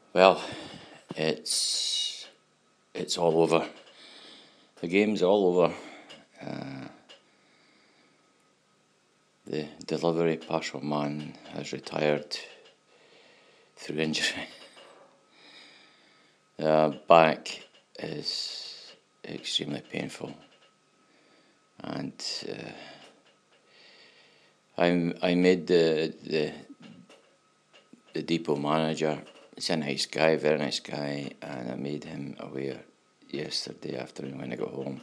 Well, it's all over. The game's all over. The delivery partial man has retired through injury. The back is extremely painful, and I made the depot manager. He's a nice guy, very nice guy, and I made him aware yesterday afternoon when I got home.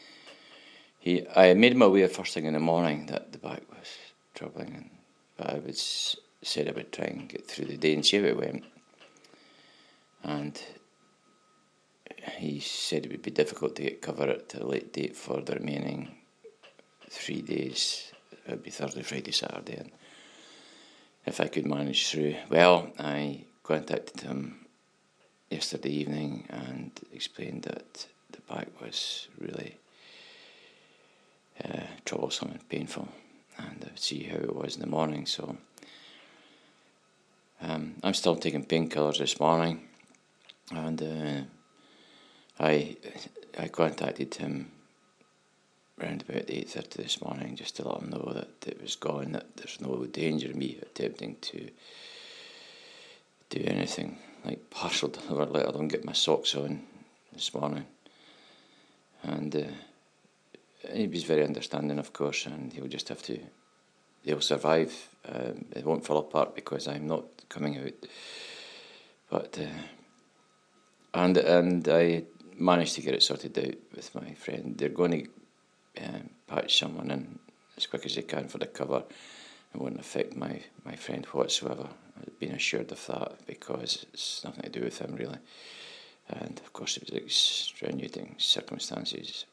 I made him aware first thing in the morning that the back was troubling, but I said I would try and get through the day and see how it went. And he said it would be difficult to get cover at a late date for the remaining 3 days. It would be Thursday, Friday, Saturday, and if I could manage through. Well, I contacted him yesterday evening and explained that the back was really troublesome and painful, and I would see how it was in the morning. So I'm still taking painkillers this morning, and I contacted him around about 8:30 this morning just to let him know that it was gone, that there's no danger of me attempting to do anything like partial deliver, let alone get my socks on this morning. And he was very understanding, of course, and he'll survive. It won't fall apart because I'm not coming out. But and I managed to get it sorted out with my friend. They're going to patch someone in as quick as they can for the cover. It won't affect my friend whatsoever. I've been assured of that because it's nothing to do with him really. And of course it was extenuating circumstances.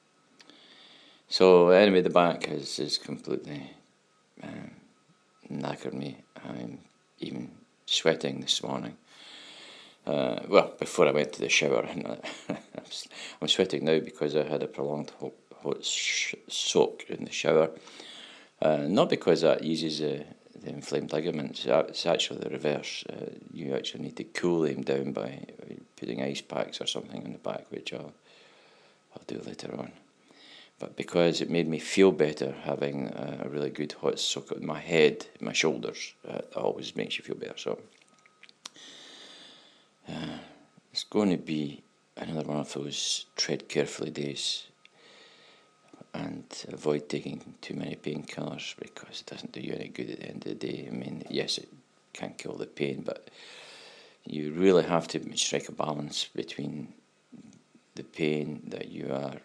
So anyway, the back is completely knackered me. I'm even sweating this morning. Well, before I went to the shower, I'm sweating now because I had a prolonged hot soak in the shower. Not because that eases the inflamed ligaments. It's actually the reverse. You actually need to cool them down by putting ice packs or something on the back, which I'll do later on. But because it made me feel better having a really good hot soak on my head, my shoulders, it always makes you feel better. So it's going to be another one of those tread carefully days and avoid taking too many painkillers because it doesn't do you any good at the end of the day. I mean, yes, it can kill the pain, but you really have to strike a balance between the pain that you are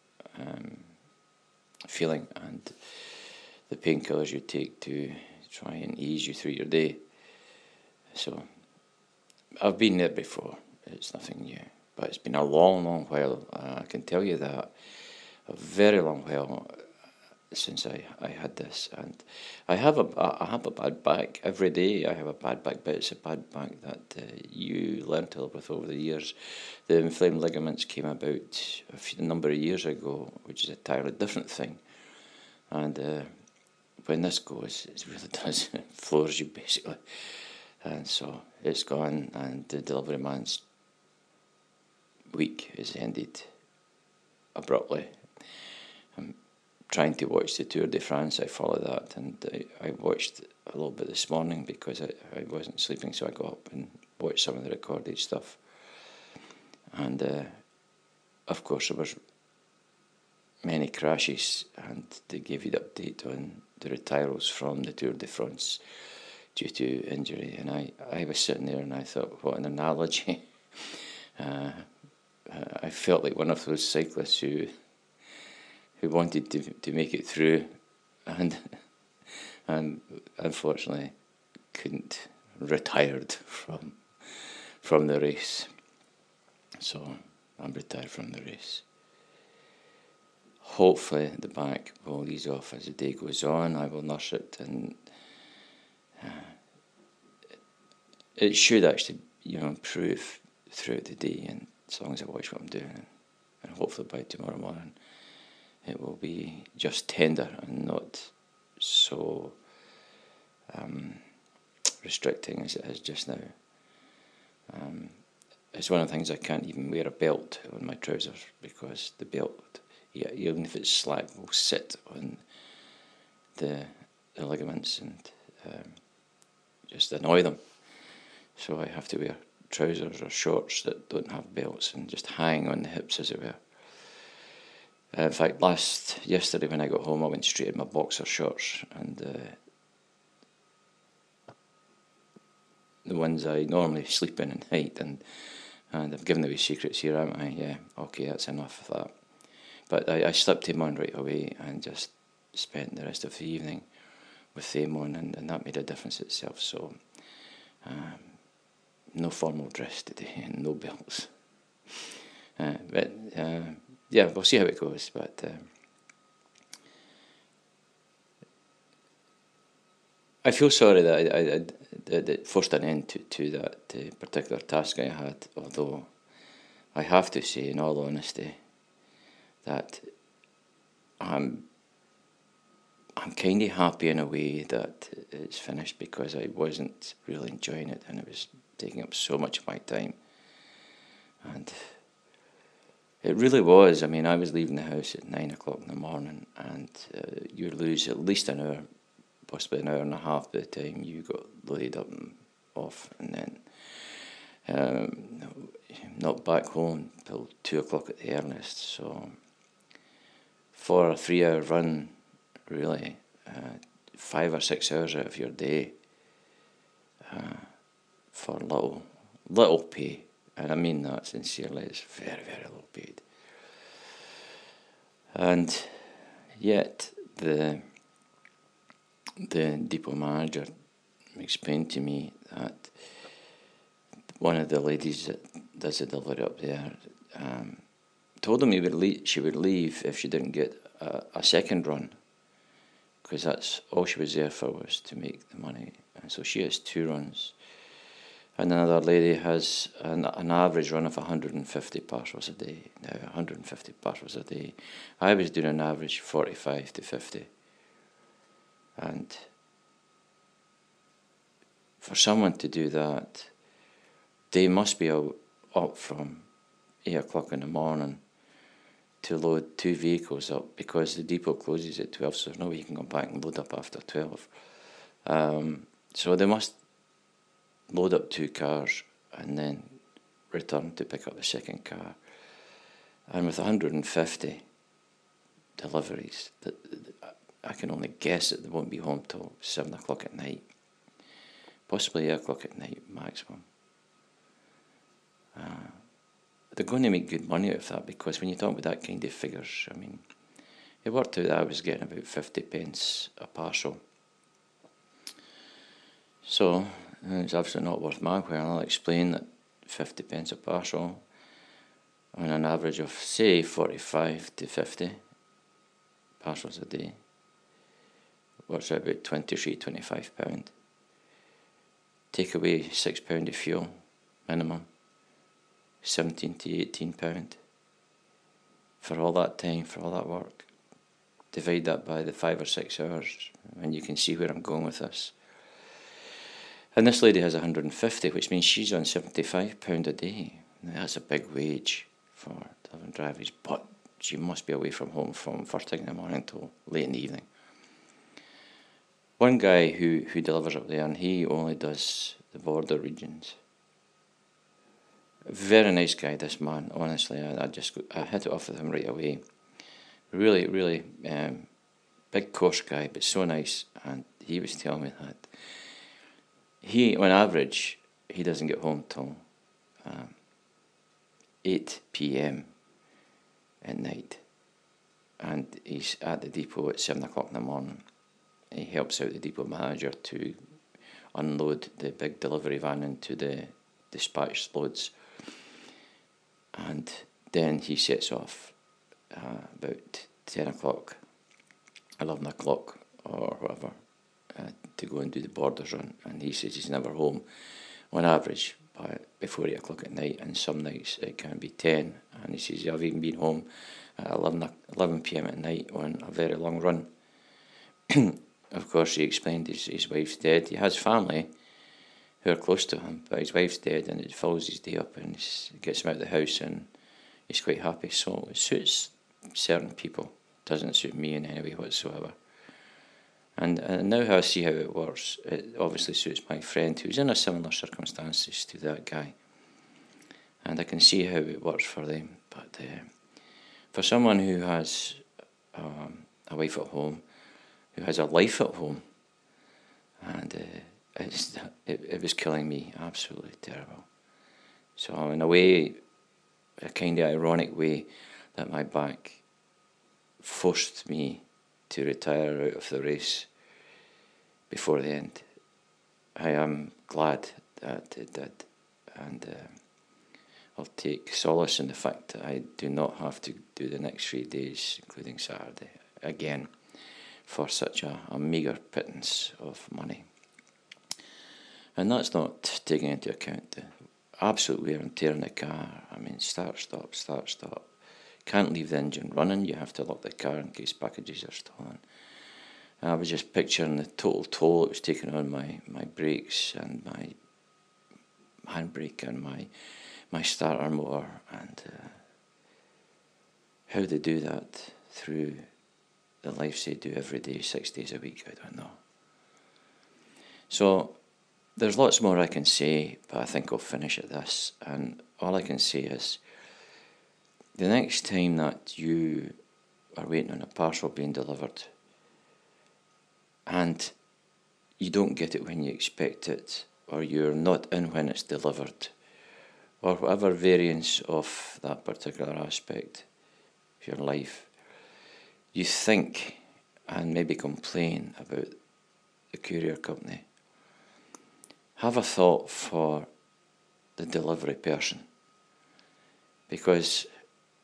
feeling and the painkillers you take to try and ease you through your day. So I've been there before. It's nothing new, but it's been a long while. I can tell you that, a very long while since I had this, and I have a bad back every day. I have a bad back, but it's a bad back that you learn to live with over the years. The inflamed ligaments came about a number of years ago, which is an entirely different thing. And when this goes, it really does, it floors you basically. And so it's gone, and the delivery man's week is ended abruptly. I'm trying to watch the Tour de France. I follow that, and I watched a little bit this morning because I wasn't sleeping, so I got up and watched some of the recorded stuff. And of course there was many crashes, and they gave you the update on the retiros from the Tour de France due to injury, and I was sitting there and I thought, what an analogy. I felt like one of those cyclists who wanted to make it through and unfortunately couldn't, retired from the race. So I'm retired from the race. Hopefully the back will ease off as the day goes on. I will nurse it, and it should actually, improve throughout the day, and as long as I watch what I'm doing, and hopefully by tomorrow morning it will be just tender and not so restricting as it is just now. It's one of the things I can't even wear a belt on my trousers because the belt, even if it's slack, will sit on the ligaments and just annoy them. So I have to wear trousers or shorts that don't have belts and just hang on the hips, as it were. In fact, yesterday when I got home, I went straight in my boxer shorts, and the ones I normally sleep in at night, and I've given away secrets here, haven't I? Yeah, okay, that's enough of that. But I slipped him on right away and just spent the rest of the evening with them on, and that made a difference itself. So, no formal dress today and no belts. But yeah, we'll see how it goes. But I feel sorry that I forced an end to that particular task I had, although I have to say, in all honesty, that I'm kind of happy in a way that it's finished, because I wasn't really enjoying it and it was taking up so much of my time. And it really was. I mean, I was leaving the house at 9 o'clock in the morning, and you lose at least an hour, possibly an hour and a half by the time you got laid up and off, and then not back home till 2 o'clock at the earliest. So for a 3-hour run, really, 5 or 6 hours out of your day for little pay, and I mean that sincerely, it's very, very low paid. And yet the depot manager explained to me that one of the ladies that does the delivery up there told him she would leave if she didn't get a second run, because that's all she was there for, was to make the money. And so she has 2 runs. And another lady has an average run of 150 parcels a day. Now, 150 parcels a day. I was doing an average 45 to 50. And for someone to do that, they must be up from 8 o'clock in the morning to load 2 vehicles up, because the depot closes at 12, so there's no way you can go back and load up after 12. So they must load up 2 cars and then return to pick up the second car. And with 150 deliveries, I can only guess that they won't be home till 7 o'clock at night, possibly 8 o'clock at night maximum. They're going to make good money out of that, because when you talk about that kind of figures, I mean, it worked out that I was getting about 50 pence a parcel. So it's absolutely not worth my while. I'll explain that 50 pence a parcel on an average of, say, 45 to 50 parcels a day works out about £23-25. Take away £6 of fuel minimum, £17 to £18 for all that time, for all that work. Divide that by the 5 or 6 hours, and you can see where I'm going with this. And this lady has 150, which means she's on £75 a day. Now, that's a big wage for delivering drivers, but she must be away from home from first thing in the morning till late in the evening. One guy who delivers up there, and he only does the border regions. Very nice guy, this man, honestly. I hit it off with him right away. Really, really big coarse guy, but so nice. And he was telling me that he, on average, he doesn't get home till 8 p.m. at night. And he's at the depot at 7 o'clock in the morning. He helps out the depot manager to unload the big delivery van into the dispatch loads. And then he sets off about 10 o'clock, 11 o'clock or whatever, to go and do the borders run. And he says he's never home on average before 8 o'clock at night, and some nights it can be 10. And he says, I've even been home at 11 p.m. at night on a very long run. Of course, he explained his wife's dead. He has family who are close to him, but his wife's dead and it fills his day up and he gets him out of the house and he's quite happy. So it suits certain people, doesn't suit me in any way whatsoever. And now I see how it works, it obviously suits my friend who's in a similar circumstances to that guy. And I can see how it works for them. But for someone who has a wife at home, who has a life at home, and it was killing me, absolutely terrible. So in a way, a kind of ironic way, that my back forced me to retire out of the race before the end. I am glad that it did, and I'll take solace in the fact that I do not have to do the next 3 days, including Saturday, again, for such a meagre pittance of money. And that's not taking into account the absolute wear and tear in the car. I mean, start, stop. Can't leave the engine running. You have to lock the car in case packages are stolen. I was just picturing the total toll it was taking on my brakes and my handbrake and my starter motor, and how they do that through the lives they do every day, 6 days a week, I don't know. So there's lots more I can say, but I think I'll finish at this. And all I can say is, the next time that you are waiting on a parcel being delivered and you don't get it when you expect it, or you're not in when it's delivered, or whatever variance of that particular aspect of your life, you think and maybe complain about the courier company, have a thought for the delivery person, because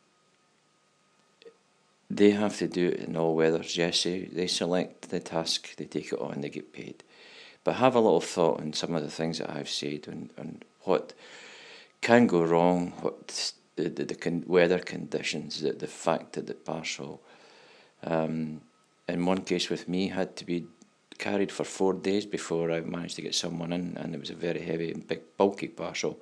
they have to do it in all weathers. Yes, they select the task, they take it on, they get paid. But have a little thought on some of the things that I've said and what can go wrong, what the weather conditions, the fact that the parcel, in one case with me, had to be carried for 4 days before I managed to get someone in, and it was a very heavy and big bulky parcel.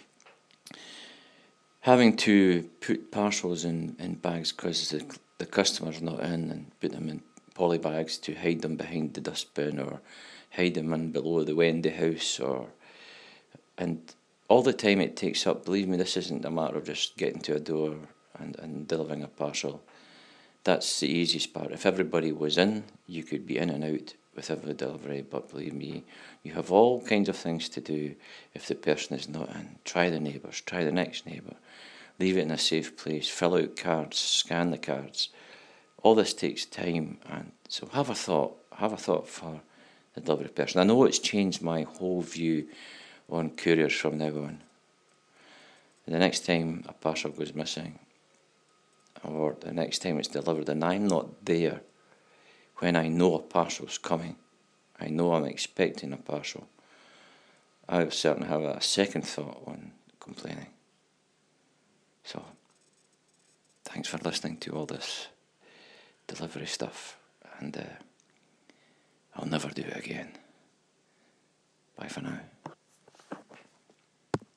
Having to put parcels in bags because the customer's not in, and put them in poly bags to hide them behind the dustbin or hide them in below the Wendy house, and all the time it takes up. Believe me, this isn't a matter of just getting to a door and delivering a parcel. That's the easiest part. If everybody was in, you could be in and out with every delivery, but believe me, you have all kinds of things to do if the person is not in. Try the neighbours, try the next neighbour, leave it in a safe place, fill out cards, scan the cards. All this takes time, and so have a thought for the delivery person. I know it's changed my whole view on couriers from now on. The next time a parcel goes missing, or the next time it's delivered and I'm not there when I know a parcel's coming, I know I'm expecting a parcel, I'll certainly have a second thought on complaining. So, thanks for listening to all this delivery stuff, and I'll never do it again. Bye for now.